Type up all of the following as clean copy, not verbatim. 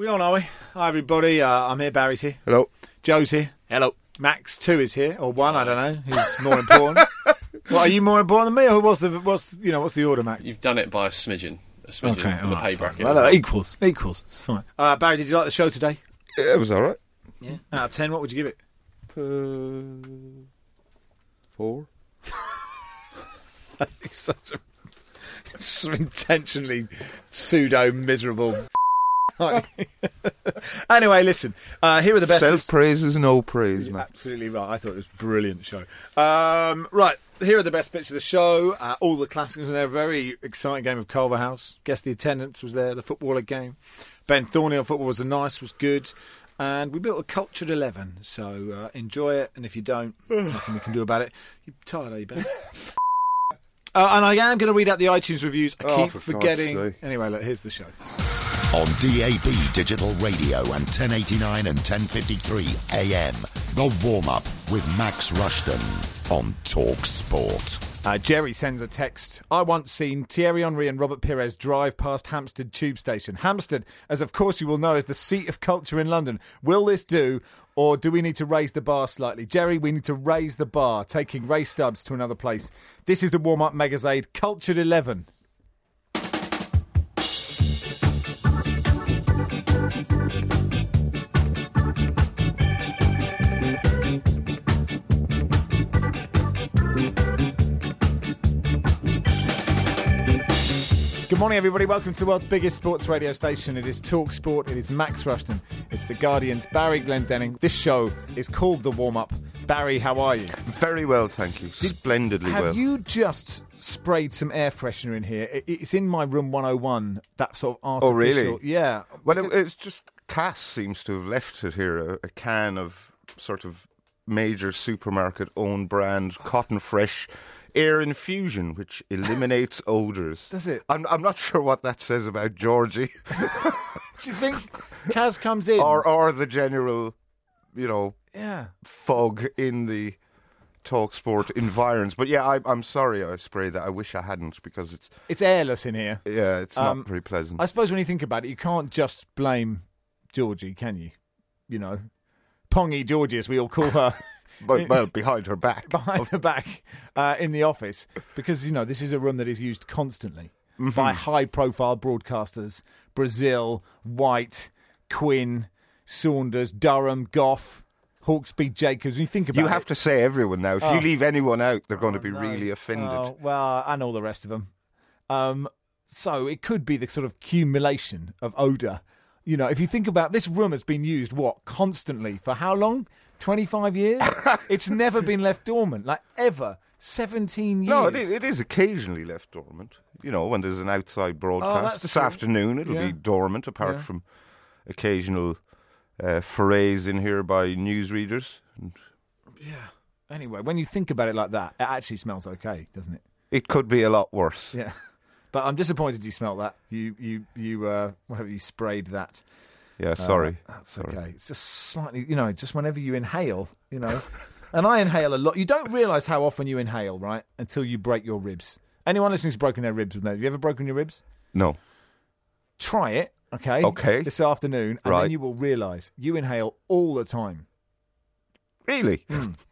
We on, are we? Hi, everybody. I'm here. Barry's here. Hello. Joe's here. Hello. Max 2 is here, or 1. I don't know. Who's more important? What, are you more important than me, or what's the order, Max? You've done it by a smidgen. Okay, on the pay bracket. Well, equals. It's fine. Barry, did you like the show today? Yeah, it was all right. Yeah. Out of 10, what would you give it? 4. It's such a intentionally pseudo miserable. Anyway, listen. Here are the best. Self-praise is no praise, man. Absolutely right. I thought it was a brilliant show. Right, here are the best bits of the show. All the classics were there. Very exciting game of Culverhouse. Guess the attendance was there. The footballer game. Ben Thorney on football was good. And we built a cultured 11. So enjoy it. And if you don't, nothing we can do about it. You're tired, are you, Ben? And I am going to read out the iTunes reviews. I keep forgetting. Anyway, look, here's the show. On DAB Digital Radio and 1089 and 1053 AM. The Warm-Up with Max Rushton on Talk Sport. Jerry sends a text. I once seen Thierry Henry and Robert Pires drive past Hampstead Tube Station. Hampstead, as of course you will know, is the seat of culture in London. Will this do, or do we need to raise the bar slightly? Jerry, we need to raise the bar, taking Ray Stubbs to another place. This is the Warm-Up Megazade, Cultured 11. Good morning, everybody. Welcome to the world's biggest sports radio station. It is Talk Sport. It is Max Rushton. It's the Guardian's Barry Glendenning. This show is called The Warm-Up. Barry, how are you? Very well, thank you. Splendidly well. Have you just sprayed some air freshener in here? It's in my room 101, that sort of artificial... Oh, really? Yeah. Well, it's just Cass seems to have left it here, a can of sort of major supermarket own brand Cotton Fresh air infusion, which eliminates odours. Does it? I'm not sure what that says about Georgie. Do you think Kaz comes in? Or the general, yeah, fog in the Talk Sport environs. But yeah, I'm sorry I sprayed that. I wish I hadn't, because it's airless in here. Yeah, it's not very pleasant. I suppose when you think about it, you can't just blame Georgie, can you? Pongy Georgie, as we all call her. Well, behind her back. Behind her back in the office. Because, this is a room that is used constantly by high-profile broadcasters. Brazil, White, Quinn, Saunders, Durham, Goff, Hawksby, Jacobs. When you think about You have to say everyone now. If you leave anyone out, they're going to be really offended. Oh, well, and all the rest of them. So it could be the sort of accumulation of odour. If you think about this room has been used, constantly for how long? 25 years? It's never been left dormant, ever. 17 years. No, it is occasionally left dormant. When there's an outside broadcast. This afternoon it'll be dormant, apart from occasional forays in here by newsreaders. Yeah. Anyway, when you think about it like that, it actually smells okay, doesn't it? It could be a lot worse. Yeah. But I'm disappointed you smelt that. You sprayed that. Yeah, sorry. That's okay. It's just slightly, just whenever you inhale, and I inhale a lot. You don't realise how often you inhale, right, until you break your ribs. Anyone listening who's broken their ribs, have you ever broken your ribs? No. Try it, okay? Okay. This afternoon, and then you will realise you inhale all the time. Really?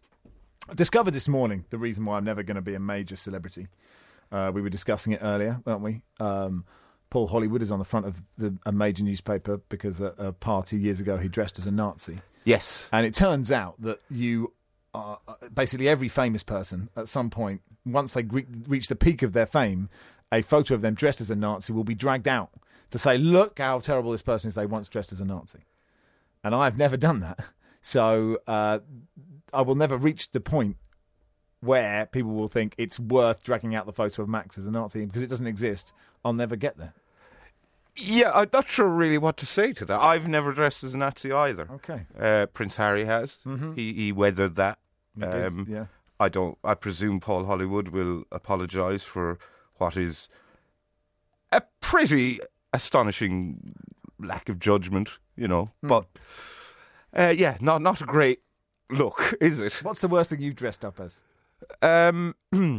I discovered this morning the reason why I'm never going to be a major celebrity. We were discussing it earlier, weren't we? Paul Hollywood is on the front of a major newspaper because at a party years ago he dressed as a Nazi. Yes. And it turns out that you are basically every famous person at some point, once they reach the peak of their fame, a photo of them dressed as a Nazi will be dragged out to say, look how terrible this person is, they once dressed as a Nazi. And I've never done that. So I will never reach the point where people will think it's worth dragging out the photo of Max as a Nazi, because it doesn't exist. I'll never get there. Yeah, I'm not sure really what to say to that. I've never dressed as a Nazi either. Okay. Prince Harry has. Mm-hmm. He weathered that. Yeah. I presume Paul Hollywood will apologise for what is a pretty astonishing lack of judgment, But, not a great look, is it? What's the worst thing you've dressed up as? God,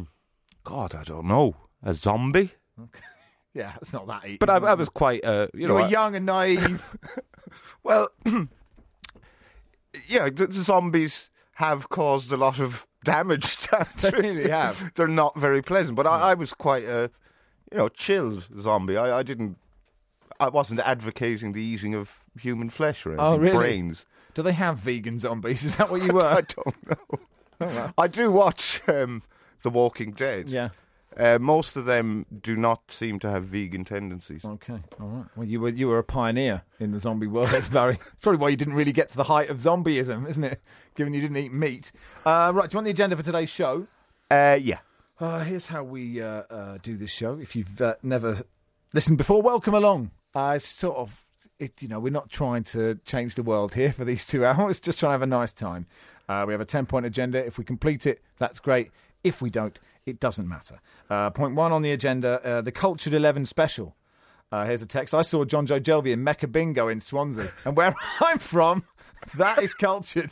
I don't know. A zombie? Okay. Yeah, it's not that easy. But I was quite, You were young and naive. Well, yeah, the zombies have caused a lot of damage. They really have. They're not very pleasant. But I was quite a, chilled zombie. I wasn't advocating the eating of human flesh or anything. Oh, really? Brains. Do they have vegan zombies? Is that what you were? I don't know. Oh, well. I do watch The Walking Dead. Yeah. Most of them do not seem to have vegan tendencies. Okay, all right. Well, you were a pioneer in the zombie world, Barry. It's probably why you didn't really get to the height of zombieism, isn't it? Given you didn't eat meat. Right, do you want the agenda for today's show? Yeah. Here's how we do this show. If you've never listened before, welcome along. We're not trying to change the world here for these 2 hours, just trying to have a nice time. We have a 10-point agenda. If we complete it, that's great. If we don't, it doesn't matter. Point 1 on the agenda, the Cultured 11 special. Here's a text. I saw John Joe Jelvey in Mecca Bingo in Swansea. And where I'm from, that is cultured.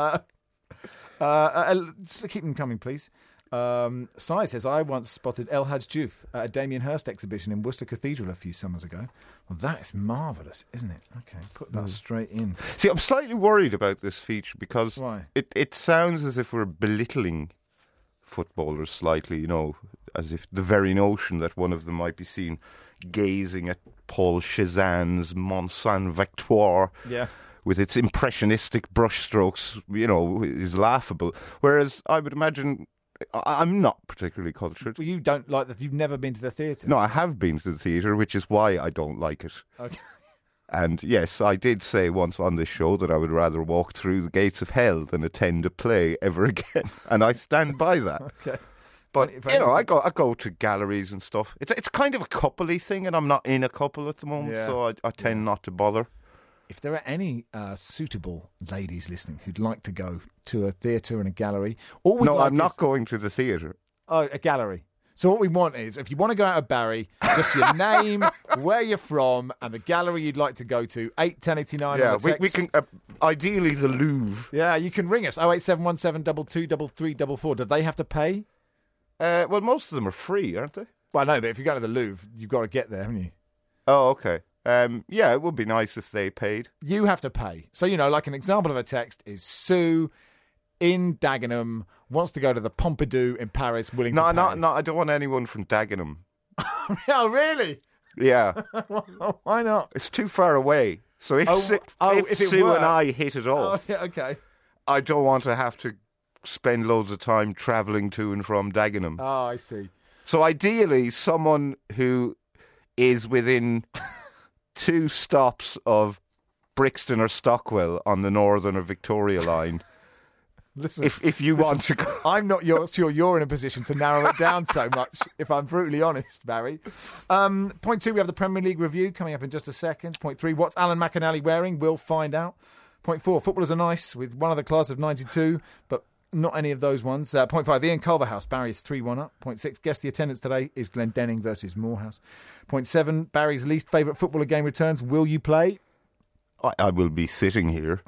Keep them coming, please. Sai says, I once spotted El Hadj Diouf at a Damien Hirst exhibition in Worcester Cathedral a few summers ago. Well, that is marvellous, isn't it? Okay, put that straight in. See, I'm slightly worried about this feature because Why? it sounds as if we're belittling footballers slightly, as if the very notion that one of them might be seen gazing at Paul Cézanne's Mont Saint-Victoire with its impressionistic brushstrokes, is laughable. Whereas I would imagine I'm not particularly cultured. Well, you don't like that? You've never been to the theatre? No, I have been to the theatre, which is why I don't like it. Okay. And yes, I did say once on this show that I would rather walk through the gates of hell than attend a play ever again, and I stand by that. Okay. But I go to galleries and stuff. It's kind of a couple-y thing, and I'm not in a couple at the moment, so I tend not to bother. If there are any suitable ladies listening who'd like to go to a theatre and a gallery, I'm not going to the theatre. Oh, a gallery. So what we want is, if you want to go out of Barry, just your name, where you're from, and the gallery you'd like to go to. 81089. Yeah, we can. Ideally, the Louvre. Yeah, you can ring us. 08717 223344. Do they have to pay? Well, most of them are free, aren't they? Well, no, but if you go to the Louvre, you've got to get there, haven't you? Oh, okay. Yeah, it would be nice if they paid. You have to pay. So, like an example of a text is Sue in Dagenham wants to go to the Pompidou in Paris, willing to pay. No, I don't want anyone from Dagenham. Oh, really? Yeah. Why not? It's too far away. So if Sue and I hit it off, yeah, okay. I don't want to have to spend loads of time travelling to and from Dagenham. Oh, I see. So ideally, someone who is within 2 stops of Brixton or Stockwell on the Northern or Victoria line. Listen, if you want to go. I'm not sure you're in a position to narrow it down so much, if I'm brutally honest, Barry. Point 2, we have the Premier League review coming up in just a second. Point 3, what's Alan McInally wearing? We'll find out. Point 4, footballers are nice with one of the class of 92, but not any of those ones. Point 5, Ian Culverhouse. Barry is 3-1 up. Point 6, guess the attendance today is Glendenning versus Morehouse. Point 7, Barry's least favourite footballer game returns. Will you play? I will be sitting here.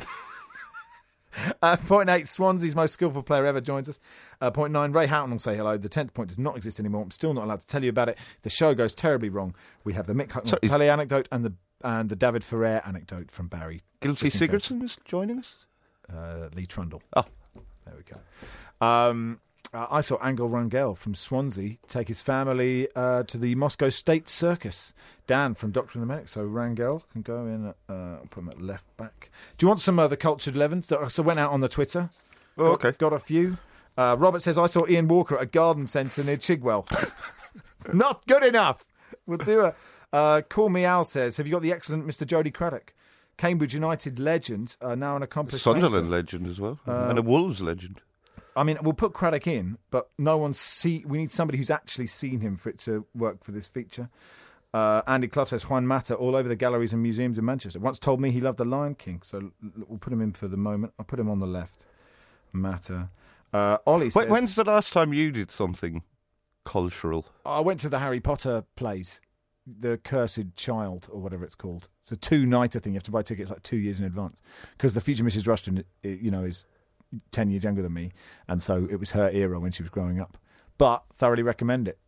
Point 8, Swansea's most skillful player ever joins us. Point 9, Ray Houghton will say hello. The 10th point does not exist anymore. I'm still not allowed to tell you about it. The show goes terribly wrong. We have the Mick Hucknall-Pelly anecdote and the David Ferrer anecdote from Barry. Gilsey Sigurdsson is joining us? Lee Trundle. Oh. There we go. I saw Angel Rangel from Swansea take his family to the Moscow State Circus. Dan from Doctor and the Medic. So Rangel can go in. I'll put him at left back. Do you want some of the Cultured 11s? So went out on the Twitter. Oh, okay. Got a few. Robert says, I saw Ian Walker at a garden centre near Chigwell. Not good enough. We'll do a... Call Me Al says, have you got the excellent Mr. Jody Craddock? Cambridge United legend, now an accomplished Sunderland legend as well, and a Wolves legend. I mean, we'll put Craddock in, but we need somebody who's actually seen him for it to work for this feature. Andy Clough says, Juan Mata, all over the galleries and museums in Manchester. Once told me he loved The Lion King, so we'll put him in for the moment. I'll put him on the left. Mata. Ollie says... When's the last time you did something cultural? I went to the Harry Potter plays. The Cursed Child, or whatever it's called. It's a 2-nighter thing. You have to buy tickets like 2 years in advance. Because the future Mrs. Rushton, is 10 years younger than me. And so it was her era when she was growing up. But thoroughly recommend it.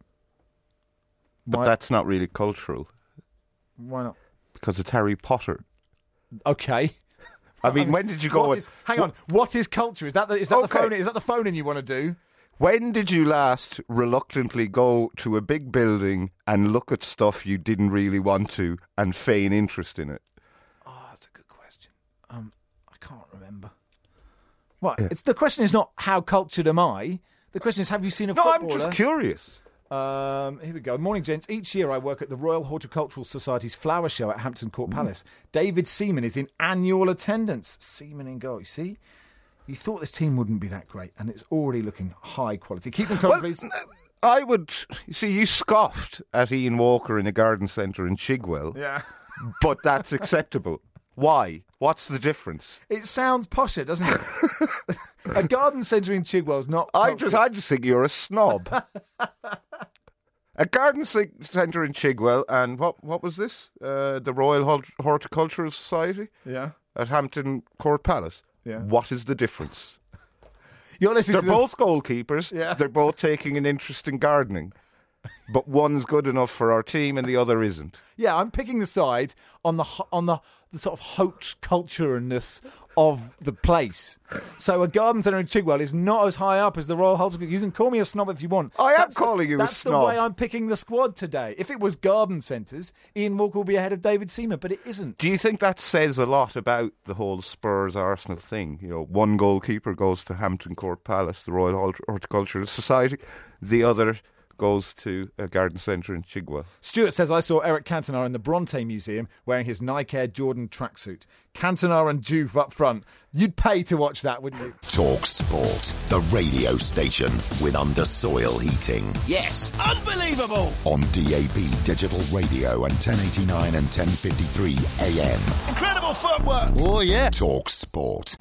But that's not really cultural. Why not? Because it's Harry Potter. Okay. I mean, when did you go? Hang on. What is culture? Is that the phone? Is that the phone-in you want to do? When did you last reluctantly go to a big building and look at stuff you didn't really want to and feign interest in it? Oh, that's a good question. I can't remember. What? Yeah. The question is not how cultured am I. The question is, have you seen a footballer? No, I'm just curious. Here we go. Morning, gents. Each year I work at the Royal Horticultural Society's flower show at Hampton Court Palace. David Seaman is in annual attendance. Seaman in goal. You see? You thought this team wouldn't be that great, and it's already looking high quality. Keep them calm, please. I would... You see, you scoffed at Ian Walker in a garden centre in Chigwell. Yeah. But that's acceptable. Why? What's the difference? It sounds posher, doesn't it? A garden centre in Chigwell is not... I just think you're a snob. A garden centre in Chigwell, and what was this? The Royal Horticultural Society? Yeah. At Hampton Court Palace. Yeah. What is the difference? You're listening They're both goalkeepers. Yeah. They're both taking an interest in gardening. But one's good enough for our team and the other isn't. Yeah, I'm picking the side on the sort of haute culture-ness of the place. So a garden centre in Chigwell is not as high up as the Royal Horticultural. You can call me a snob if you want. I am calling you a snob. That's the way I'm picking the squad today. If it was garden centres, Ian Walker will be ahead of David Seaman, but it isn't. Do you think that says a lot about the whole Spurs-Arsenal thing? You know, one goalkeeper goes to Hampton Court Palace, the Royal Horticultural Society. The other goes to a garden centre in Chigwell. Stuart says, I saw Eric Cantona in the Bronte Museum wearing his Nike Air Jordan tracksuit. Cantona and Juve up front. You'd pay to watch that, wouldn't you? Talk Sport, the radio station with under-soil heating. Yes, unbelievable! On DAB Digital Radio and 1089 and 1053 AM. Incredible footwork! Oh, yeah. Talk Sport.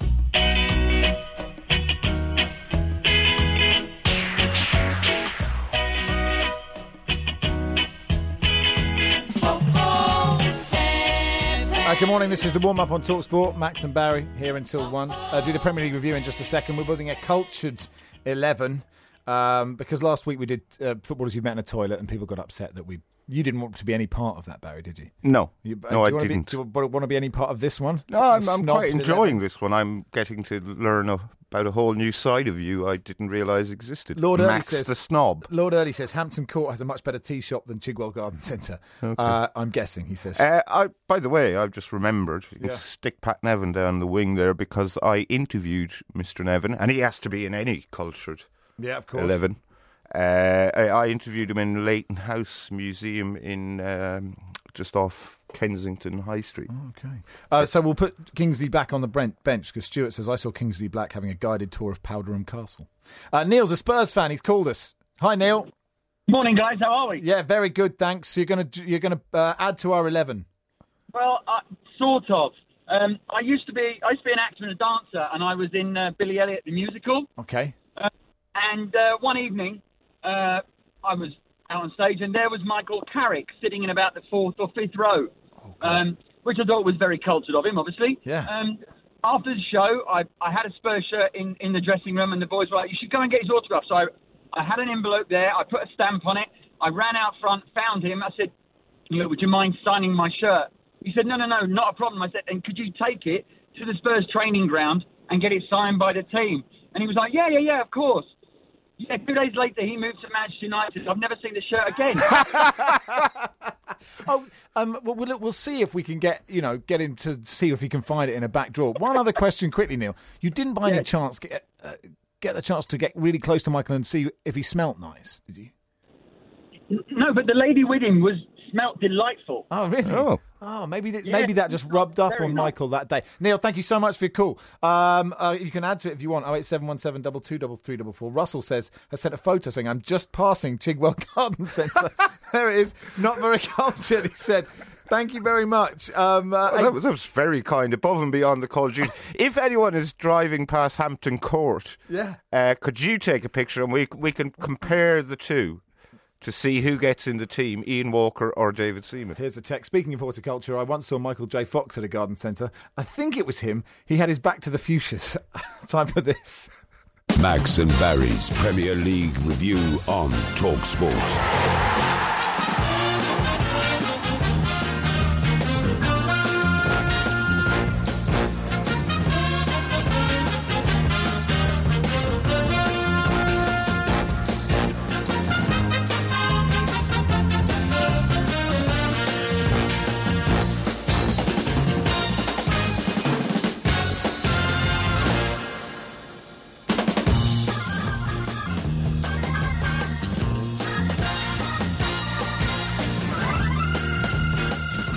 Good morning, this is the warm-up on TalkSport. Max and Barry here until 1. Do the Premier League review in just a second. We're building a cultured 11 because last week we did footballers you've met in a toilet and people got upset that you didn't want to be any part of that, Barry, did you? No, I didn't. Do you want to be any part of this one? No, I'm quite enjoying this one. I'm getting to learn about a whole new side of you I didn't realise existed. Lord Max Early says, the snob. Lord Early says Hampton Court has a much better tea shop than Chigwell Garden Centre. Okay. I'm guessing, he says. By the way, I've just remembered, you can stick Pat Nevin down the wing there because I interviewed Mr. Nevin, and he has to be in any cultured 11. I interviewed him in Leighton House Museum in just off Kensington High Street. Okay. So we'll put Kingsley back on the bench because Stuart says, I saw Kingsley Black having a guided tour of Powderham Castle. Neil's a Spurs fan. He's called us. Hi, Neil. Morning, guys. How are we? Yeah, very good, thanks. So you're gonna add to our 11. Well, sort of. I used to be an actor and a dancer, and I was in Billy Elliot the musical. Okay. And one evening, I was out on stage, and there was Michael Carrick sitting in about the 4th or 5th row, which I thought was very cultured of him, obviously. Yeah. After the show, I had a Spurs shirt in the dressing room, and the boys were like, you should go and get his autograph. So I had an envelope there. I put a stamp on it. I ran out front, found him. I said, would you mind signing my shirt? He said, no, not a problem. I said, and could you take it to the Spurs training ground and get it signed by the team? And he was like, yeah, of course. Yeah, 2 days later, he moved to Manchester United. I've never seen the shirt again. We'll see if we can get him to see if he can find it in a back drawer. One other question quickly, Neil. You didn't by any chance get the chance to get really close to Michael and see if he smelt nice, did you? No, but the lady with him smelt delightful. Oh, really? Oh, maybe that just rubbed off on Michael that day. Neil, thank you so much for your call. You can add to it if you want. 08717 223344. Russell has sent a photo saying, I'm just passing Chigwell Garden Centre. There it is. Not very cultured, he said. Thank you very much. That was very kind, above and beyond the call of duty. If anyone is driving past Hampton Court, could you take a picture and we can compare the two to see who gets in the team, Ian Walker or David Seaman? Here's a text. Speaking of horticulture, I once saw Michael J. Fox at a garden centre. I think it was him. He had his back to the fuchsias. Time for this. Max and Barry's Premier League review on TalkSport.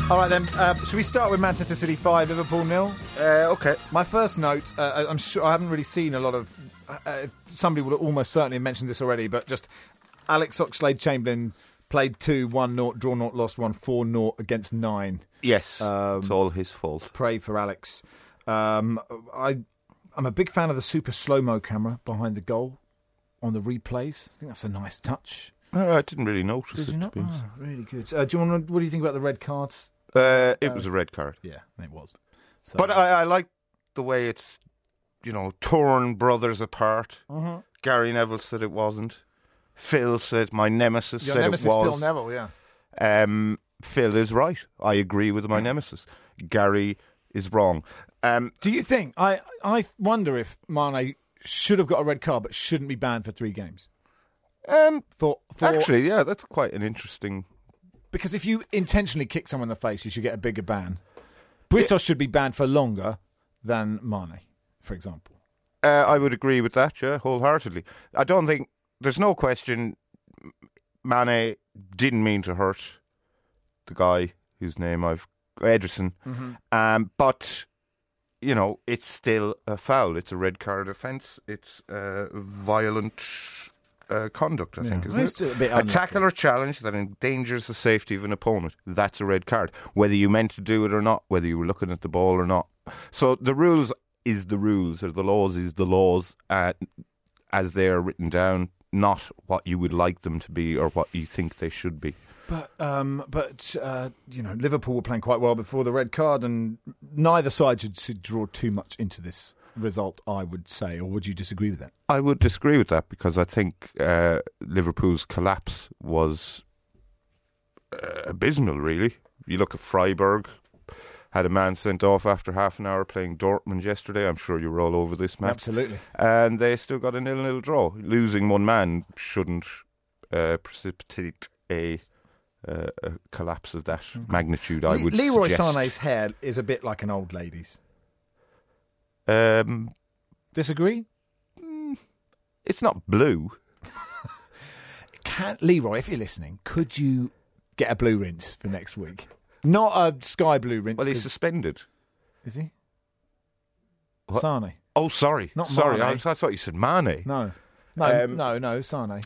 All right, then. Should we start with Manchester City 5, Liverpool 0? Okay. My first note, I'm sure I haven't really seen a lot of... somebody would almost certainly have mentioned this already, but just Alex Oxlade-Chamberlain played 2, 1-0, draw 0, lost 1, 4-0 against 9. Yes, it's all his fault. Pray for Alex. I'm a big fan of the super slow-mo camera behind the goal on the replays. I think that's a nice touch. I didn't really notice Did it. you not? Oh, really good. What do you think about the red cards? It was a red card. Yeah, it was. So, But I like the way it's, torn brothers apart. Mm-hmm. Gary Neville said it wasn't. Phil said my nemesis your said nemesis, it was. Phil Neville, yeah. Phil is right. I agree with my nemesis. Gary is wrong. Do you think... I wonder if Mane should have got a red card but shouldn't be banned for 3 games. For Actually, yeah, that's quite an interesting... Because if you intentionally kick someone in the face, you should get a bigger ban. Britos should be banned for longer than Mane, for example. I would agree with that, yeah, wholeheartedly. I don't think... There's no question Mane didn't mean to hurt the guy whose name Ederson. Mm-hmm. But, it's still a foul. It's a red card offence. It's violent... conduct, I think, isn't It's it? a bit A tackle or challenge that endangers the safety of an opponent. That's a red card. Whether you meant to do it or not, whether you were looking at the ball or not. So the rules is the rules, or the laws is the laws, as they are written down, not what you would like them to be or what you think they should be. But Liverpool were playing quite well before the red card, and neither side should draw too much into this result, I would say. Or would you disagree with that? I would disagree with that because I think Liverpool's collapse was abysmal, really. You look at Freiburg, had a man sent off after half an hour playing Dortmund yesterday. I'm sure you were all over this match. Absolutely. And they still got a 0-0 draw. Losing one man shouldn't precipitate a collapse of that magnitude, I would Leroy suggest. Sané's hair is a bit like an old lady's. Disagree? It's not blue. Leroy, if you're listening, could you get a blue rinse for next week? Not a sky blue rinse. Well, he's suspended. Is he? What? Sane. Oh, sorry. Not sorry. Mane. I thought you said Mane. No, Sane.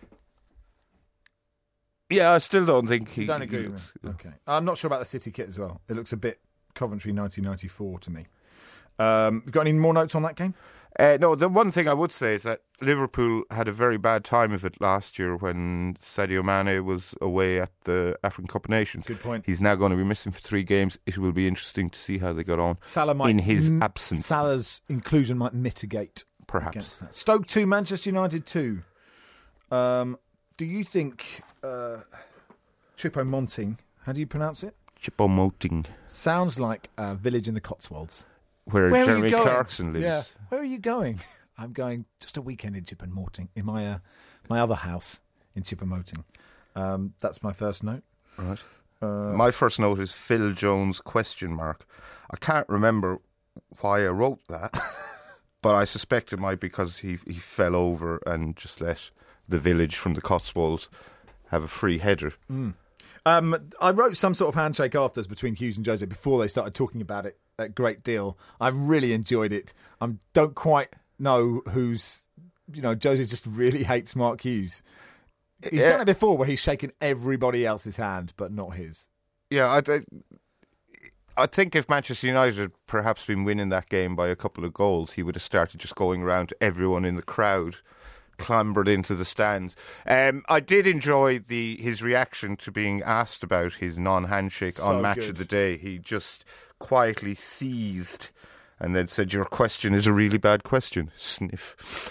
Yeah, I still don't think he... You don't agree with me? Okay. I'm not sure about the City kit as well. It looks a bit Coventry 1994 to me. Got any more notes on that game? No, the one thing I would say is that Liverpool had a very bad time of it last year when Sadio Mane was away at the African Cup of Nations. Good point. He's now going to be missing for 3 games. It will be interesting to see how they got on Salah in his absence. Salah's inclusion might mitigate Perhaps. against that. Stoke 2, Manchester United 2. Do you think Choupo-Moting, how do you pronounce it? Choupo-Moting, Sounds like a village in the Cotswolds. where Where are Jeremy you going? Clarkson lives. Yeah. Where are you going? I'm going just a weekend in Choupo-Moting, in my other house in Choupo-Moting. That's my first note. Right. My first note is Phil Jones ? I can't remember why I wrote that, but I suspect it might be because he fell over and just let the village from the Cotswolds have a free header. I wrote some sort of handshake afters between Hughes and Jose before they started talking about it a great deal. I really enjoyed it. I don't quite know who's... Jose just really hates Mark Hughes. He's done it before where he's shaken everybody else's hand, but not his. Yeah, I think if Manchester United had perhaps been winning that game by a couple of goals, he would have started just going around to everyone in the crowd, clambered into the stands. I did enjoy his reaction to being asked about his non-handshake on Match of the Day. He just quietly seethed and then said, "Your question is a really bad question." Sniff.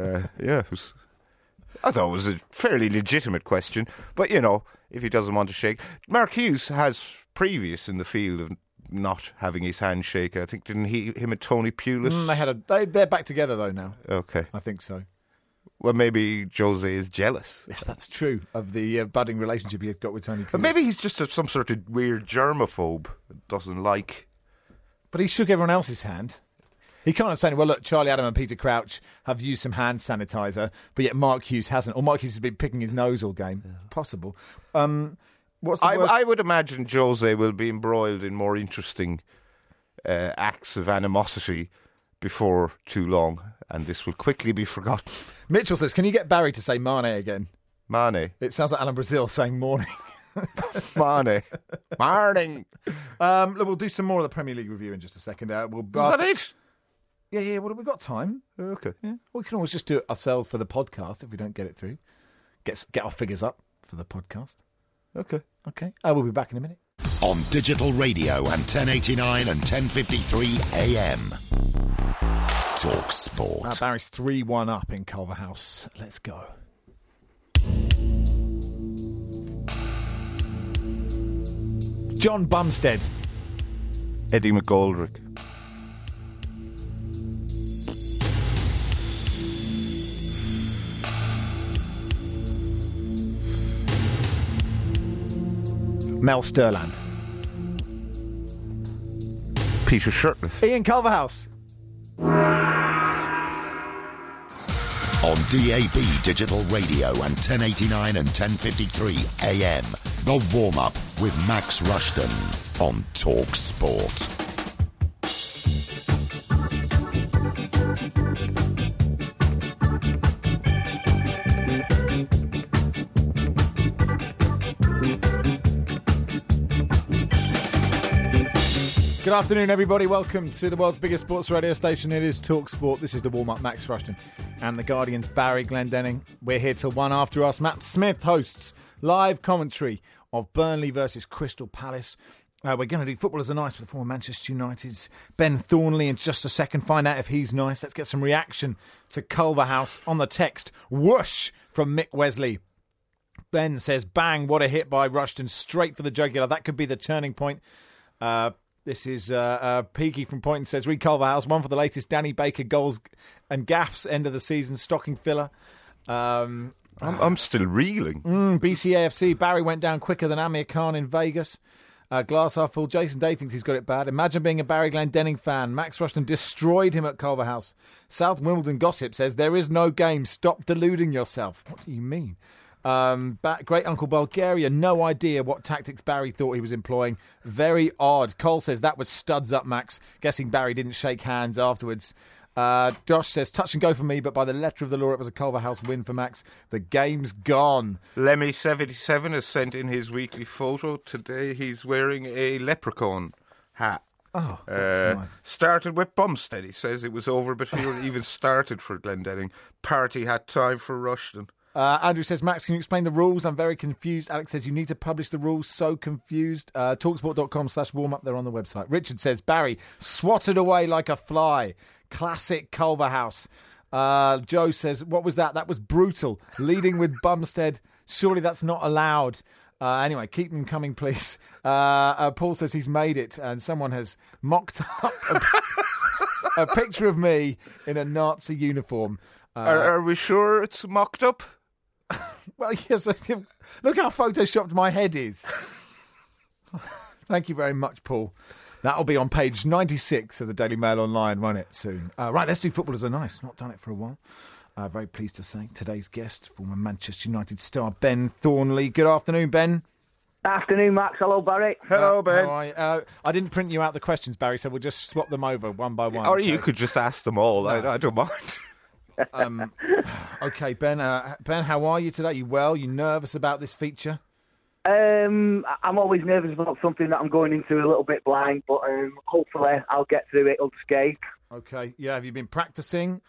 I thought it was a fairly legitimate question, but if he doesn't want to shake. Mark Hughes has previous in the field of not having his hand shaken. I think didn't him and Tony Pulis? They're back together though now. Okay. I think so. Well, maybe Jose is jealous. Yeah, that's true of the budding relationship he's got with Tony Pulis. But maybe he's just some sort of weird germaphobe. Doesn't like... But he shook everyone else's hand. He can't have said, well, look, Charlie Adam and Peter Crouch have used some hand sanitizer, but yet Mark Hughes hasn't. Or Mark Hughes has been picking his nose all game. Yeah. Possible. What's the worst? I would imagine Jose will be embroiled in more interesting acts of animosity before too long, and this will quickly be forgotten. Mitchell says, can you get Barry to say Mane again? Mane. It sounds like Alan Brazil saying morning. Mane. Morning. Look, we'll do some more of the Premier League review in just a second. Is that it? Yeah. What have we got time? Okay. Yeah. We can always just do it ourselves for the podcast if we don't get it through. Get our figures up for the podcast. Okay. We'll be back in a minute. On digital radio and 1089 and 1053 AM. Talk Sport. Barry's 3-1 up in Culverhouse. Let's go. John Bumstead. Eddie McGoldrick. Mel Sterland. Peter Shirtless. Ian Culverhouse. On DAB digital radio and 1089 and 1053 AM. The warm-up with Max Rushton on Talk Sport. Good afternoon, everybody. Welcome to the world's biggest sports radio station. It is Talk Sport. This is the warm-up. Max Rushton and the Guardian's Barry Glendenning. We're here till 1 after us. Matt Smith hosts live commentary of Burnley versus Crystal Palace. We're going to do Footballers Are Nice before Manchester United's Ben Thornley in just a second. Find out if he's nice. Let's get some reaction to Culverhouse on the text. Whoosh from Mick Wesley. Ben says, bang, what a hit by Rushton. Straight for the jugular. That could be the turning point. This is Peaky from Poynton says, read Culverhouse, one for the latest Danny Baker goals and gaffes, end of the season, stocking filler. I'm still reeling. BCAFC, Barry went down quicker than Amir Khan in Vegas. Glass half full, Jason Day thinks he's got it bad. Imagine being a Barry Glendenning fan. Max Rushton destroyed him at Culverhouse. South Wimbledon Gossip says, there is no game, stop deluding yourself. What do you mean? Great Uncle Bulgaria, no idea what tactics Barry thought he was employing. Very odd. Cole says that was studs up, Max. Guessing Barry didn't shake hands afterwards. Josh says touch and go for me, but by the letter of the law it was a Culverhouse win for Max. The game's gone. Lemmy77 has sent in his weekly photo. Today he's wearing a leprechaun hat. Oh, that's nice. Started with Bumstead. He says it was over before it even started for Glendenning. Party had time for Rushton. Andrew says, Max, can you explain the rules? I'm very confused. Alex says, you need to publish the rules. So confused. Talksport.com/warmup. They're on the website. Richard says, Barry swatted away like a fly. Classic Culverhouse. Joe says, what was that? That was brutal. Leading with Bumstead. Surely that's not allowed. Anyway, keep them coming, please. Paul says he's made it, and someone has mocked up a picture of me in a Nazi uniform. Are we sure it's mocked up? Well, yes. Look how photoshopped my head is. Thank you very much, Paul. That'll be on page 96 of the Daily Mail Online. Won't it soon? Right, let's do Footballers Are Nice. Not done it for a while. Very pleased to say today's guest, former Manchester United star Ben Thornley. Good afternoon, Ben. Afternoon, Max. Hello, Barry. Hello, Ben. How are you? I didn't print you out the questions, Barry, so we'll just swap them over one by one. Or you could just ask them all. No. I don't mind. Okay, Ben. Ben, how are you today? You well? You nervous about this feature? I'm always nervous about something that I'm going into a little bit blind, but hopefully I'll get through it unscathed. Okay. Yeah. Have you been practicing?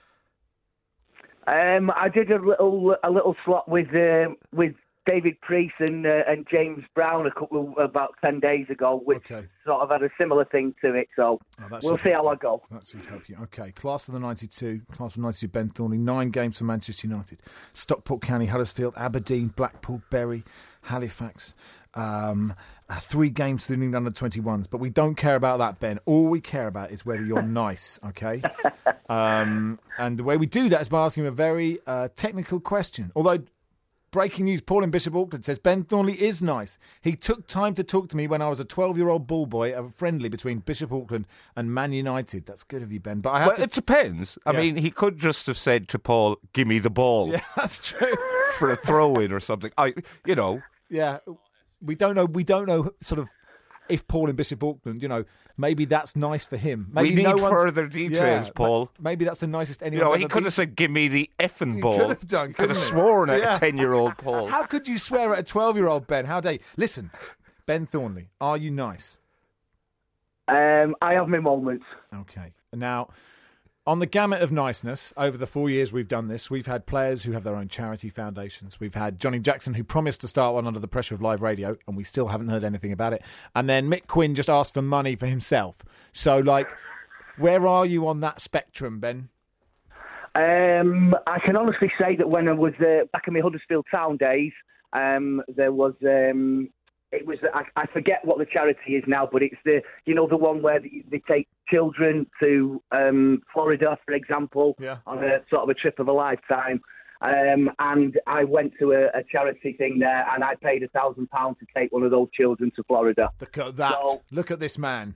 I did a little slot with David Priest and James Brown about 10 days ago, which sort of had a similar thing to it. So we'll see how I go. That should help you. Okay, class of 92, Ben Thornley, 9 games for Manchester United, Stockport County, Huddersfield, Aberdeen, Blackpool, Bury, Halifax. 3 games for the England under-21s, but we don't care about that, Ben. All we care about is whether you're nice, okay? And the way we do that is by asking a very technical question. Although, breaking news, Paul in Bishop Auckland says, Ben Thornley is nice. He took time to talk to me when I was a 12-year-old ball boy, a friendly between Bishop Auckland and Man United. That's good of you, Ben. But it depends. I mean, he could just have said to Paul, give me the ball. Yeah, that's true. For a throw-in or something. Yeah. We don't know sort of if Paul in Bishop Auckland, maybe that's nice for him. Maybe we need further details, Paul. Maybe that's the nicest anyone's ever he could have said, "Give me the effing ball." He could have done. Could have sworn at a 10-year-old Paul. How could you swear at a 12-year-old, Ben? How dare you? Listen, Ben Thornley, are you nice? I have my moments. Okay. Now, on the gamut of niceness, over the 4 years we've done this, we've had players who have their own charity foundations. We've had Johnny Jackson, who promised to start one under the pressure of live radio, and we still haven't heard anything about it. And then Mick Quinn just asked for money for himself. So, where are you on that spectrum, Ben? I can honestly say that when I was back in my Huddersfield Town days, there was... It was. I forget what the charity is now, but it's the one where they take children to Florida, for example, on a sort of a trip of a lifetime. And I went to a charity thing there, and I paid £1,000 to take one of those children to Florida. Look at that! So, look at this man.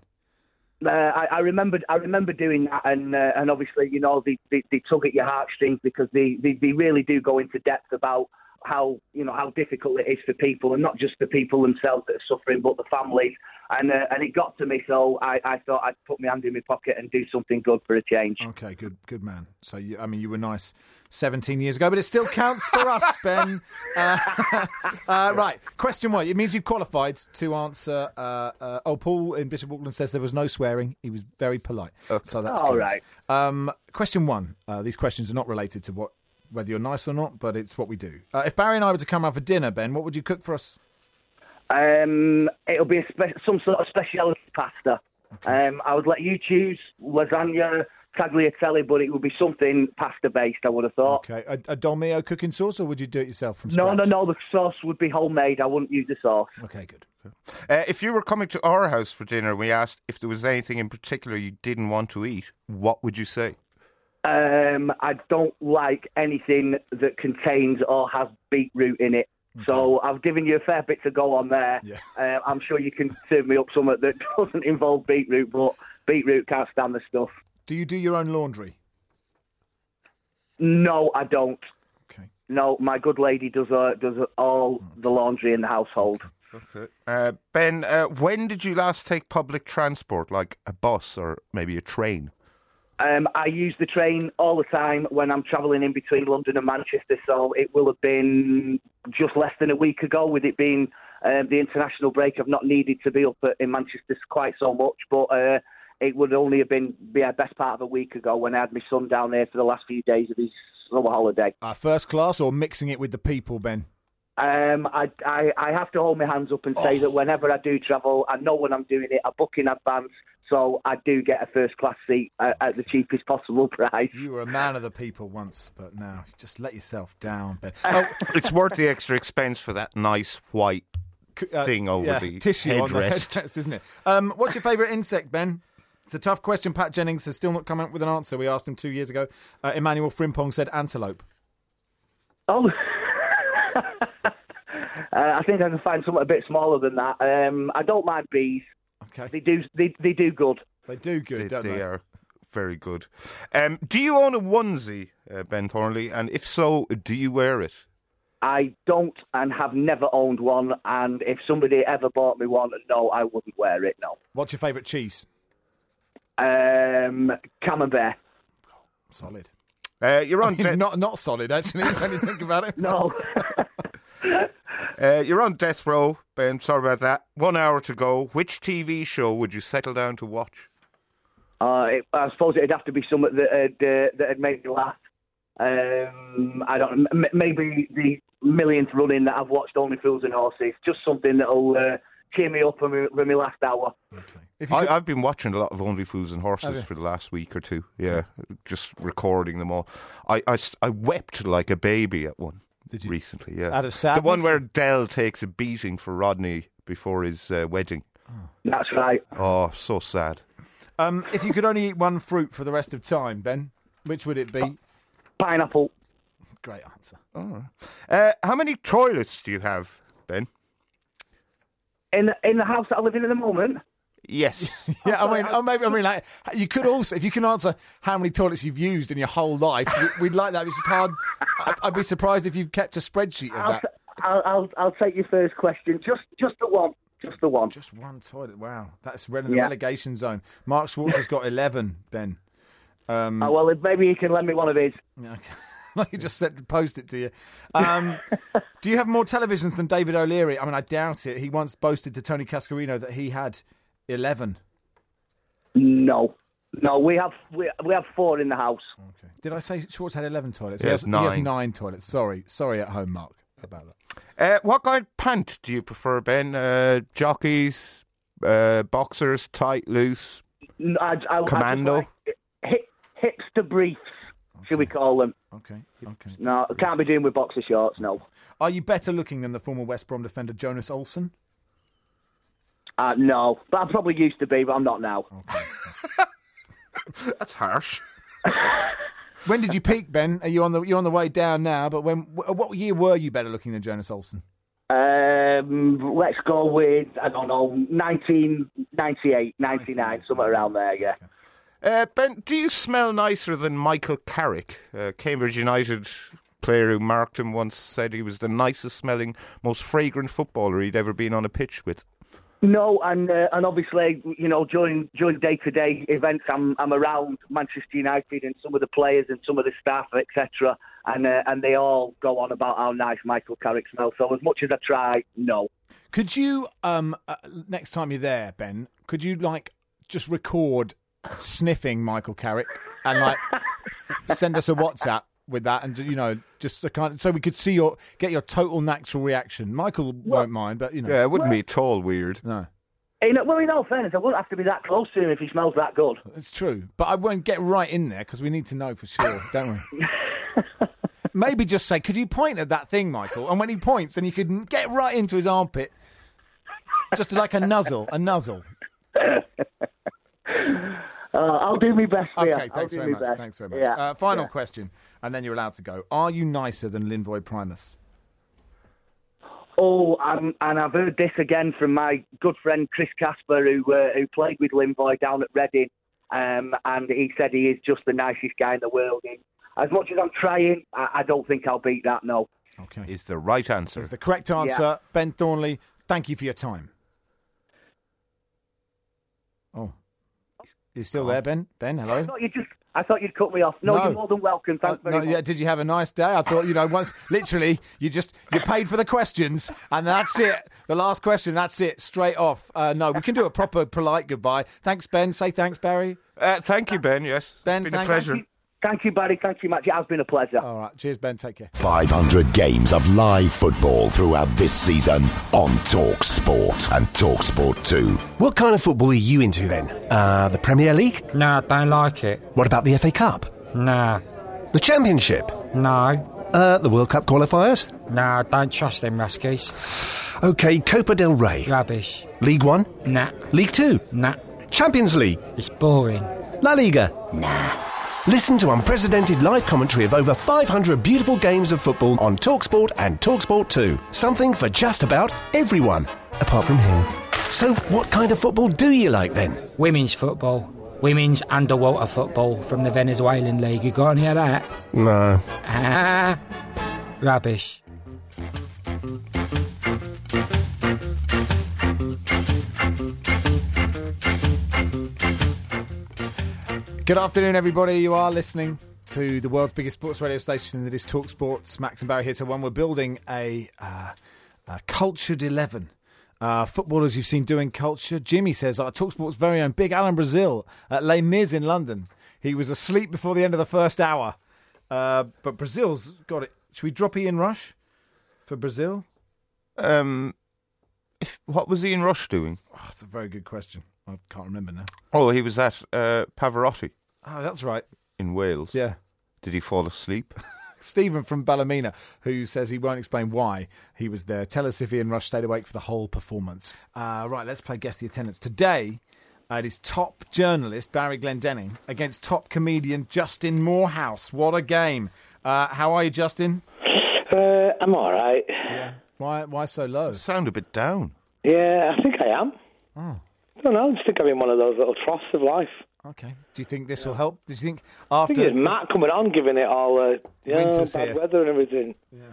I remember doing that, and obviously, they tug at your heartstrings because they really do go into depth about how difficult it is for people, and not just the people themselves that are suffering, but the families. And it got to me, so I thought I'd put my hand in my pocket and do something good for a change. Okay, good man. So you were nice 17 years ago, but it still counts for us, Ben. Right, question 1. It means you've qualified to answer. Paul in Bishop Auckland says there was no swearing. He was very polite, so that's all good. Right. Question 1. These questions are not related to whether you're nice or not, but it's what we do. If Barry and I were to come out for dinner, Ben, what would you cook for us? It'll be some sort of speciality pasta. Okay. I would let you choose lasagna, tagliatelle, but it would be something pasta-based, I would have thought. Okay. A Dolmio cooking sauce, or would you do it yourself from scratch? No, the sauce would be homemade. I wouldn't use the sauce. Okay, good. If you were coming to our house for dinner, we asked if there was anything in particular you didn't want to eat, what would you say? I don't like anything that contains or has beetroot in it. Okay. So I've given you a fair bit to go on there. Yeah. I'm sure you can serve me up something that doesn't involve beetroot, but beetroot can't stand the stuff. Do you do your own laundry? No, I don't. Okay. No, my good lady does all the laundry in the household. Okay. Ben, when did you last take public transport, like a bus or maybe a train? I use the train all the time when I'm travelling in between London and Manchester, so it will have been just less than a week ago. With it being the international break, I've not needed to be up in Manchester quite so much, but it would only have been best part of a week ago when I had my son down there for the last few days of his summer holiday. First class or mixing it with the people, Ben? I have to hold my hands up and say that whenever I do travel, I know when I'm doing it, I book in advance, so I do get a first-class seat at the cheapest possible price. You were a man of the people once, but now just let yourself down, Ben. It's worth the extra expense for that nice white thing over the tissue headrest. On the headrest, isn't it? What's your favourite insect, Ben? It's a tough question. Pat Jennings has still not come up with an answer. We asked him 2 years ago. Emmanuel Frimpong said antelope. Oh... I think I can find something a bit smaller than that. I don't mind bees. Okay. They do good. They do good, don't they? They are very good. Do you own a onesie, Ben Thornley? And if so, do you wear it? I don't and have never owned one. And if somebody ever bought me one, no, I wouldn't wear it, no. What's your favourite cheese? Camembert. Solid. You're on not solid, actually, when you think about it. No. You're on death row, Ben. Sorry about that. 1 hour to go. Which TV show would you settle down to watch? I suppose it'd have to be something that'd make me laugh. I don't know. Maybe the millionth run-in that I've watched, Only Fools and Horses. Just something that'll cheer me up for my last hour. Okay. I've been watching a lot of Only Fools and Horses for the last week or two. Yeah, just recording them all. I wept like a baby at one. Did you? Recently, yeah. Out of sadness? The one where Del takes a beating for Rodney before his wedding. Oh. That's right. Oh, so sad. If you could only eat one fruit for the rest of time, Ben, which would it be? Pineapple. Great answer. Oh. How many toilets do you have, Ben? In the house that I live in at the moment? Yes. Yeah, like, you could also, if you can answer how many toilets you've used in your whole life, we'd like that. It's just hard. I'd be surprised if you've kept a spreadsheet of that. I'll take your first question. Just the one. Just the one. Just one toilet. Wow, that's in the relegation zone. Mark Schwartz has got 11. Ben. Well, maybe he can lend me one of his. Okay. He just said to post it to you. Do you have more televisions than David O'Leary? I mean, I doubt it. He once boasted to Tony Cascarino that he had 11. No, we have 4 in the house. Okay. Did I say Schwartz had 11 toilets? He has 9. He has 9 toilets. Sorry at home, Mark, about that. What kind of pant do you prefer, Ben? Jockeys, boxers, tight, loose, commando? Hipster briefs, should we call them? Okay. No, I can't be doing with boxer shorts, no. Are you better looking than the former West Brom defender Jonas Olsen? No, but I probably used to be, but I'm not now. Okay. That's harsh. When did you peak, Ben? You're on the way down now, but what year were you better looking than Jonas Olsen? Let's go with, I don't know, 1998, 99, somewhere around there, yeah. Ben, do you smell nicer than Michael Carrick, Cambridge United player who marked him once said he was the nicest smelling, most fragrant footballer he'd ever been on a pitch with? No, and obviously, during day-to-day events, I'm around Manchester United and some of the players and some of the staff, etc., and they all go on about how nice Michael Carrick smells. So as much as I try, no. Could you, next time you're there, Ben, could you just record sniffing Michael Carrick and send us a WhatsApp with that, and just so we could get your total natural reaction. Michael won't mind, but yeah, it wouldn't be at all weird. No. Well, in all fairness, I wouldn't have to be that close to him if he smells that good. It's true, but I won't get right in there because we need to know for sure, don't we? Maybe just say, could you point at that thing, Michael? And when he points, then you could get right into his armpit, just like a nuzzle. I'll do my best for you. Okay, thanks very much. Yeah. Final question, and then you're allowed to go. Are you nicer than Linvoy Primus? Oh, and I've heard this again from my good friend Chris Casper, who played with Linvoy down at Reading, and he said he is just the nicest guy in the world. As much as I'm trying, I don't think I'll beat that, no. Okay. Is the right answer. It's the correct answer. Yeah. Ben Thornley, thank you for your time. Oh. You still there, Ben? Ben, hello? I thought you'd cut me off. No, you're more than welcome. Thanks very much. Yeah, did you have a nice day? I thought, once, literally, you paid for the questions, and that's it. The last question, that's it, straight off. No, we can do a proper, polite goodbye. Thanks, Ben. Say thanks, Barry. Thank you, Ben, yes. Ben, it's been a pleasure. Thank you, Barry. Thank you, Matt. It has been a pleasure. All right. Cheers, Ben. Take care. 500 games of live football throughout this season on TalkSport and TalkSport 2. What kind of football are you into then? The Premier League? Nah, don't like it. What about the FA Cup? Nah. The Championship? No. The World Cup qualifiers? Nah, don't trust them Ruskies. OK, Copa del Rey? Rubbish. League One? Nah. League Two? Nah. Champions League? It's boring. La Liga? Nah. Listen to unprecedented live commentary of over 500 beautiful games of football on TalkSport and TalkSport 2. Something for just about everyone, apart from him. So what kind of football do you like then? Women's football. Women's underwater football from the Venezuelan League. You got any of that? No. Rubbish. Good afternoon, everybody. You are listening to the world's biggest sports radio station that is TalkSport. Max and Barry here to one. We're building a cultured 11. Footballers you've seen doing culture. Jimmy says, TalkSport's very own Big Alan Brazil at Les Mis in London. He was asleep before the end of the first hour. But Brazil's got it. Should we drop Ian Rush for Brazil? What was Ian Rush doing? Oh, that's a very good question. I can't remember now. Oh, he was at Pavarotti. Oh, that's right. In Wales. Yeah. Did he fall asleep? Stephen from Ballymena, who says he won't explain why he was there. Tell us if Ian Rush stayed awake for the whole performance. Right, let's play Guess the Attendance. Today, it is top journalist Barry Glendenning against top comedian Justin Morehouse. What a game. How are you, Justin? I'm all right. Yeah. Why so low? You sound a bit down. Yeah, I think I am. Oh. I don't know. I just think I'm in one of those little troughs of life. Okay. Do you think this will help? Did you think after... I think it's Matt coming on, giving it all winter's bad here. weather and everything. Yeah.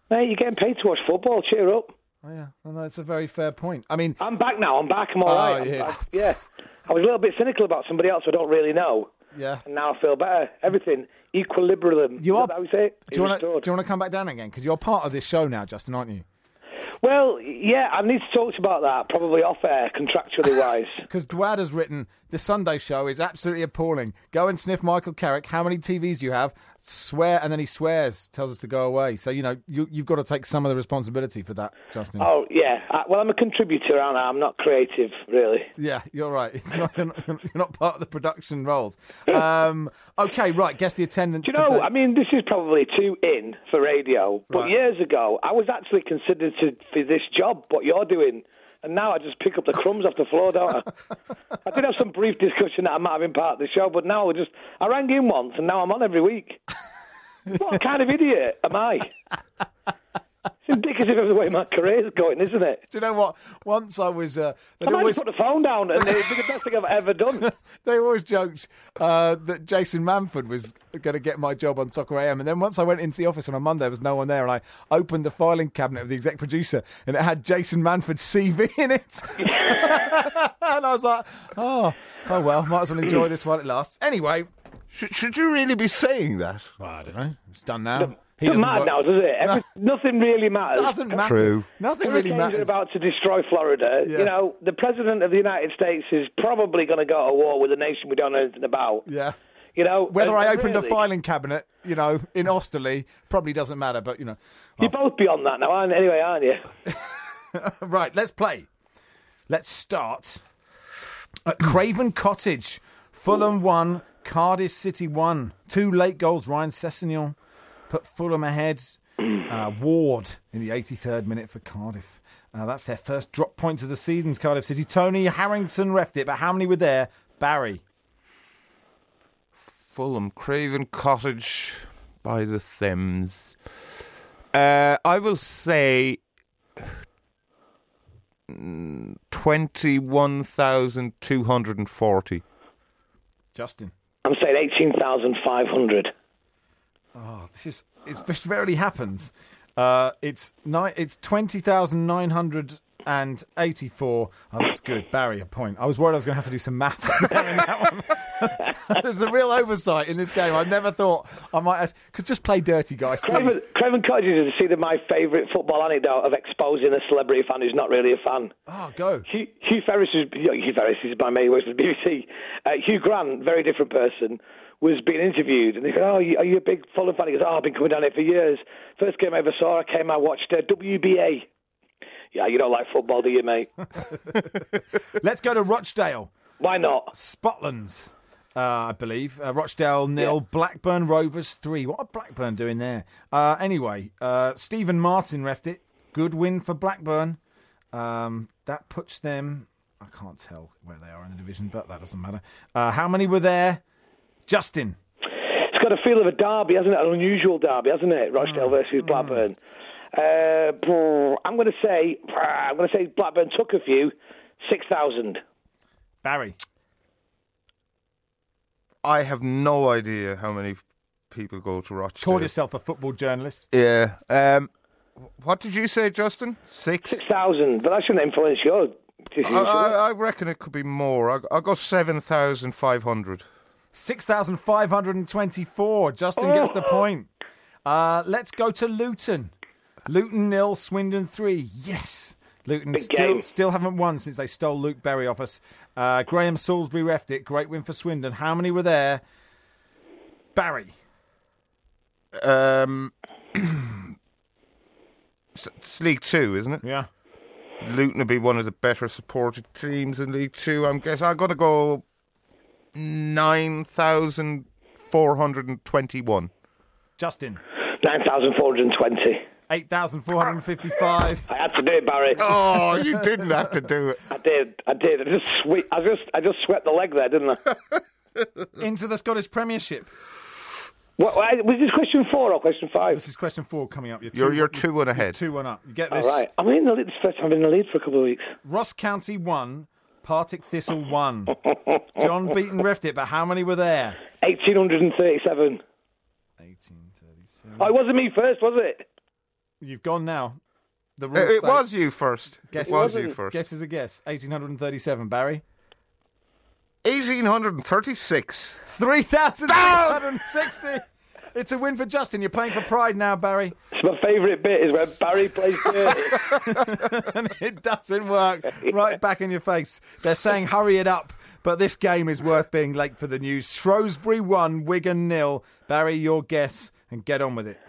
Mate, you're getting paid to watch football. Cheer up. Oh, yeah, well, no, it's a very fair point. I mean, I'm back now. I'm back. I'm all right. Yeah. I was a little bit cynical about somebody else I don't really know. Yeah. And now I feel better. Everything. Equilibrium. You are. Is that how we say it? Do you want to come back down again? Because you're part of this show now, Justin, aren't you? Well, yeah, I need to talk to you about that, probably off air, contractually wise. Because Dwad has written, the Sunday show is absolutely appalling. Go and sniff Michael Carrick. How many TVs do you have? Swear, and then he swears, tells us to go away. So, you've got to take some of the responsibility for that, Justin. Oh, yeah. Well, I'm a contributor, aren't I? I'm not creative, really. Yeah, you're right. It's not, you're not part of the production roles. Okay, right, guess the attendance. Do you know, today. I mean, this is probably too in for radio, but Right. years ago, I was actually considered for this job, what you're doing. And now I just pick up the crumbs off the floor, don't I? I did have some brief discussion that I might have been part of the show, but now I rang in once and now I'm on every week. What kind of idiot am I? It's indicative of the way my career's going, isn't it? Do you know what? Once I was... I might just put the phone down and it'd be the best thing I've ever done. They always joked that Jason Manford was going to get my job on Soccer AM. And then once I went into the office on a Monday, there was no one there. And I opened the filing cabinet of the exec producer and it had Jason Manford's CV in it. And I was like, oh, well, might as well enjoy this while it lasts. Anyway. Should you really be saying that? Well, I don't know. It's done now. It doesn't matter now, does it? Nothing really matters. Doesn't matter. True. Nothing really Hurricanes matters. are about to destroy Florida. Yeah. You know, the president of the United States is probably going to go to war with a nation we don't know anything about. Yeah. You know, Whether I opened really, a filing cabinet, in Osterley, probably doesn't matter. But You're both beyond that now, aren't you? Right, let's play. Let's start at Craven Cottage. Fulham 1, Cardiff City 1. 2 late goals. Ryan Sessegnon put Fulham ahead. Ward in the 83rd minute for Cardiff. That's their first drop point of the season, Cardiff City. Tony Harrington reffed it, but how many were there? Barry. Fulham, Craven Cottage by the Thames. I will say 21,240. Justin. I'm saying 18,500. Oh, it rarely happens. It's 20,984. Oh, that's good. Barry, a point. I was worried I was going to have to do some maths there in that one. There's a real oversight in this game. I never thought I might... Because just play dirty, guys, please. Craven Cottage is my favourite football anecdote of exposing a celebrity fan who's not really a fan. Oh, go. Hugh Ferris is by many ways the BBC. Hugh Grant, very different person, was being interviewed, and they said, are you a big Fulham fan? He goes, I've been coming down here for years. First game I ever saw, I watched WBA. Yeah, you don't like football, do you, mate? Let's go to Rochdale. Why not? Spotlands, I believe. Rochdale 0, Blackburn Rovers 3. What are Blackburn doing there? Anyway, Stephen Martin reffed it. Good win for Blackburn. That puts them... I can't tell where they are in the division, but that doesn't matter. How many were there? Justin. It's got a feel of a derby, hasn't it? An unusual derby, hasn't it? Rochdale versus Blackburn. I'm going to say Blackburn took a few. 6,000. Barry. I have no idea how many people go to Rochdale. Call yourself a football journalist. Yeah. What did you say, Justin? 6,000, but that shouldn't influence your decision. I reckon it could be more. I'll go 7,500. 6,524. Justin gets the point. Let's go to Luton. Luton 0, Swindon 3. Yes. Luton still haven't won since they stole Luke Berry off us. Graham Salisbury reffed it. Great win for Swindon. How many were there? Barry. It's League 2, isn't it? Yeah. Luton will be one of the better supported teams in League 2. I'm going to go 9,421. Justin. 9,420. 8,455. I had to do it, Barry. Oh, you didn't have to do it. I did. I just swept the leg there, didn't I? Into the Scottish Premiership. What, was this question 4 or question 5? This is question 4 coming up. You're 2-1 ahead. 2-1 up. You get this. All right. I'm in the lead. This first time I've been in the lead for a couple of weeks. Ross County 1, Partick Thistle 1. John Beaton reffed it, but how many were there? 1,837. 1837. Oh, it wasn't me first, was it? You've gone now. The It was you first. Guess it was you first. Guess is a guess. 1837, Barry. 1836. 3,660. It's a win for Justin. You're playing for pride now, Barry. It's my favourite bit is when Barry plays dirty. And it doesn't work. Right back in your face. They're saying hurry it up, but this game is worth being late for the news. Shrewsbury 1, Wigan 0. Barry, your guess, and get on with it.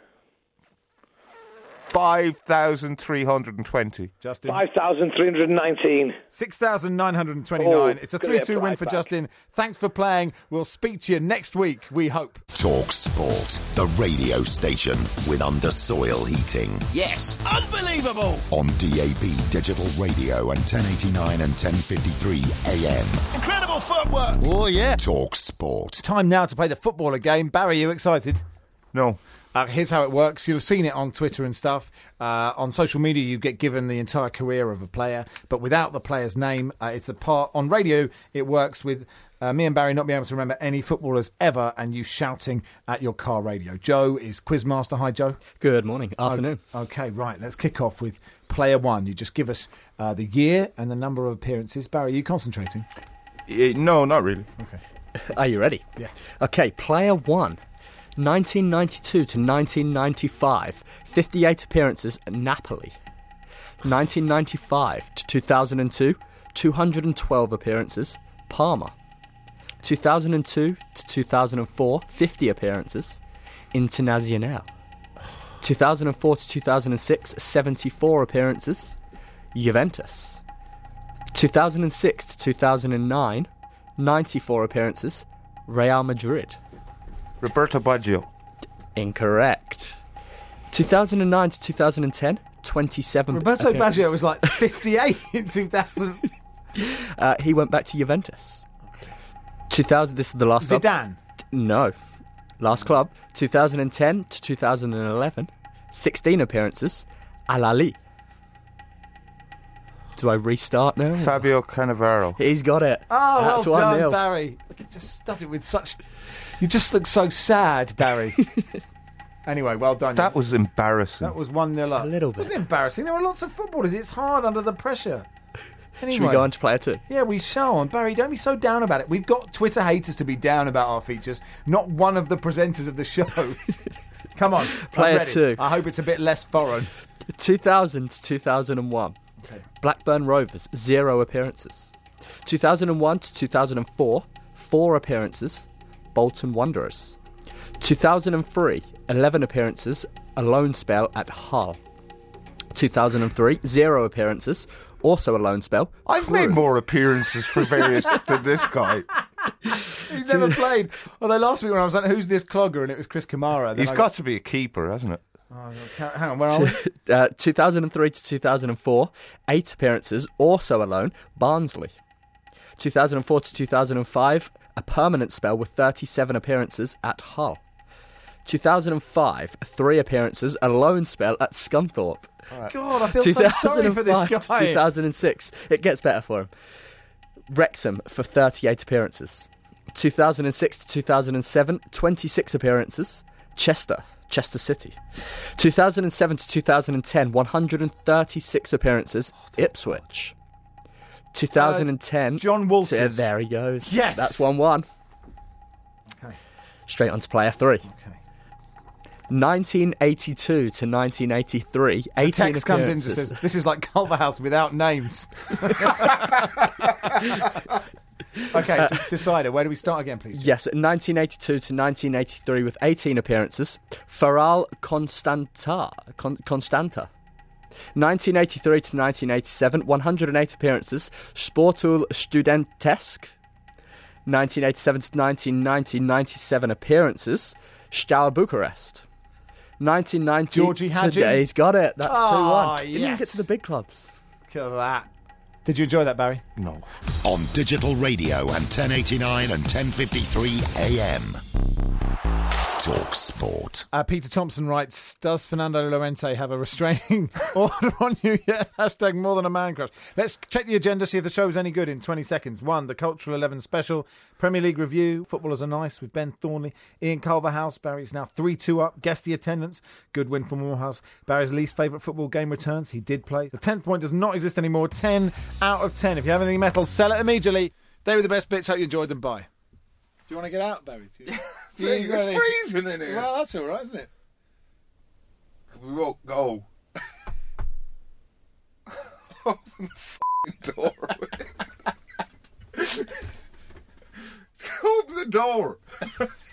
5,320. Justin? 5,319. 6,929. It's a 3-2 win for Justin. Thanks for playing. We'll speak to you next week, we hope. Talk Sport, the radio station with undersoil heating. Yes, unbelievable. On DAB Digital Radio and 1089 and 1053 AM. Incredible footwork. Oh, yeah. Talk Sport. Time now to play the footballer game. Barry, you excited? No. Here's how it works. You'll have seen it on Twitter and stuff. On social media, you get given the entire career of a player, but without the player's name. It's the part on radio. It works with me and Barry not being able to remember any footballers ever, and you shouting at your car radio. Joe is quizmaster. Hi, Joe. Good morning. Afternoon. Okay, right. Let's kick off with player one. You just give us the year and the number of appearances. Barry, are you concentrating? No, not really. Okay. Are you ready? Yeah. Okay, player one. 1992 to 1995, 58 appearances at Napoli. 1995 to 2002, 212 appearances, Parma. 2002 to 2004, 50 appearances, Internazionale. 2004 to 2006, 74 appearances, Juventus. 2006 to 2009, 94 appearances, Real Madrid. Roberto Baggio. Incorrect. 2009 to 2010, 27 Roberto appearances. Baggio was like 58 in 2000. He went back to Juventus. 2000. This is the last club. Zidane. No. Last club. 2010 to 2011, 16 appearances, Al Ahly. Do I restart now? Fabio Cannavaro. He's got it. Oh, That's well done, 1-0. Barry. Look, it just does it with such... You just look so sad, Barry. Anyway, well done. That was embarrassing. That was 1-0 up. A little bit. It wasn't embarrassing. There were lots of footballers. It's hard under the pressure. Anyway. Should we go on to player two? Yeah, we shall. And Barry, don't be so down about it. We've got Twitter haters to be down about our features, not one of the presenters of the show. Come on. Player I'm ready. two. I hope it's a bit less foreign. 2000 to 2001. Okay. Blackburn Rovers, 0 appearances. 2001 to 2004, 4 appearances, Bolton Wanderers. 2003, 11 appearances, a loan spell at Hull. 2003, 0 appearances, also a loan spell. I've Crewe. made more appearances for various than this guy. He's never played. Although last week when I was like, who's this clogger? And it was Chris Kamara. Then He's got to be a keeper, hasn't it? Hang on, where are we? 2003 to 2004, 8 appearances, also a loan, Barnsley. 2004 to 2005, a permanent spell with 37 appearances at Hull. 2005, 3 appearances, a loan spell at Scunthorpe. Right. God, I feel so sorry for this guy. 2006, it gets better for him. Wrexham for 38 appearances. 2006 to 2007, 26 appearances, Chester City. 2007 to 2010, 136 appearances, Ipswich. 2010... John Walters. There he goes. Yes! That's 1-1. Okay. Straight on to player 3. Okay. 1982 to 1983, 18 Text comes in and appearances. says, this is like Culverhouse without names. Okay, so decider, where do we start again, please? Yes, 1982 to 1983 with 18 appearances, Faral Constanta. 1983 to 1987, 108 appearances, Sportul Studentesc. 1987 to 1990, 97 appearances, Steaua Bucharest. 1990 Georgie Hadji. He's got it. That's 2-1. Didn't even yes. get to the big clubs. Look at that. Did you enjoy that, Barry? No. On digital radio and 1089 and 1053 AM. Talk Sport. Peter Thompson writes, does Fernando Llorente have a restraining order on you yet? Hashtag more than a man crush. Let's check the agenda, see if the show's any good in 20 seconds. 1, the Cultural 11 special, Premier League review, Footballers Are Nice with Ben Thornley, Ian Culverhouse. Barry's now 3-2 up. Guess the attendance. Good win for Morehouse. Barry's least favourite football game returns. He did play. The 10th point does not exist anymore. 10 out of 10. If you have anything metal, sell it immediately. They were the best bits. Hope you enjoyed them. Bye. Do you want to get out, Barry? It's freezing in here. Well, that's all right, isn't it? We won't go. Open the f***ing door. Open the door.